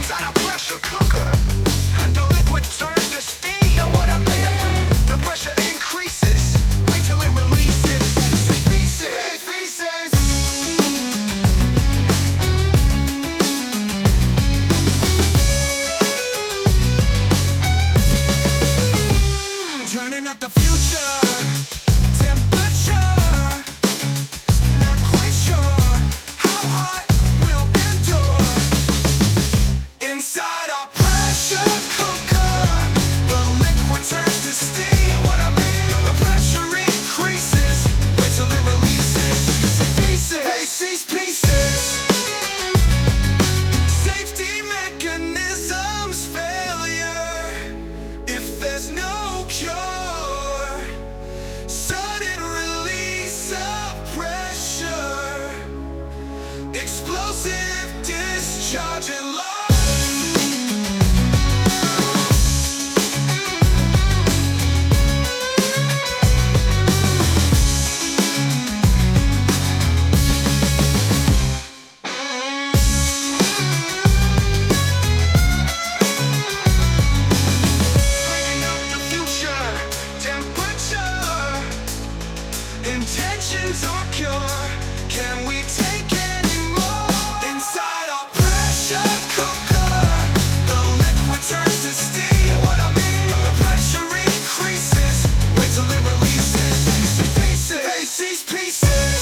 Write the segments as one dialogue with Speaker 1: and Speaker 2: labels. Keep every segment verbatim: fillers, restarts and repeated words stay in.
Speaker 1: inside a pressure cooker. The liquid turns to steam. Know what I mean? The pressure increases. Wait till it releases. Pieces, pieces. Turning up the future. Temperature. Not quite sure how hot we'll endure. Inside our pressure cooker, the liquid turns to steam. What I mean? The pressure increases. Wait till it releases. Pieces, pieces, pieces. Safety mechanisms failure. If there's no cure, sudden release of pressure, explosive discharge and loss. Bringing up the future, temperature, intentions are pure. Can we take any more? Inside our pressure cooker, the liquid turns to steam. What I mean? The pressure increases. Wait till it releases. Pieces, pieces, pieces.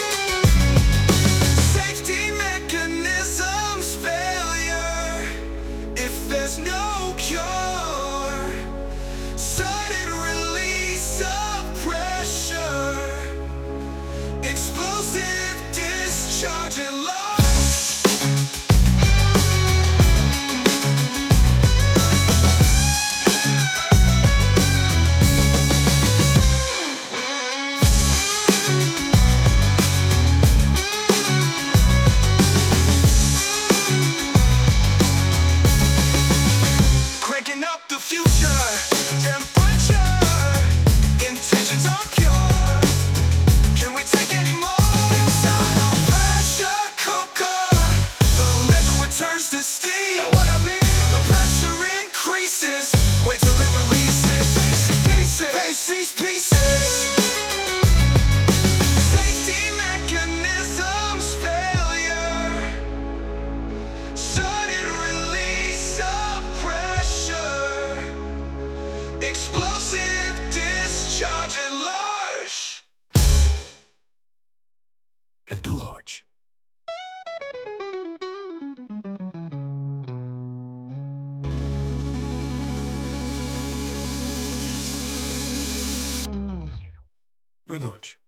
Speaker 1: Safety mechanisms failure. If there's no cure, sudden release of pressure, explosive discharge and loss. Cranking up the future, temperature, intentions are pure. Can we take any more? Inside our pressure cooker, the liquid turns to steam. What I mean? The pressure increases. Wait till it releases. Pieces, pieces, pieces. Safety mechanisms failure. Sudden release of pressure, explosive discharge and large. At large. At large.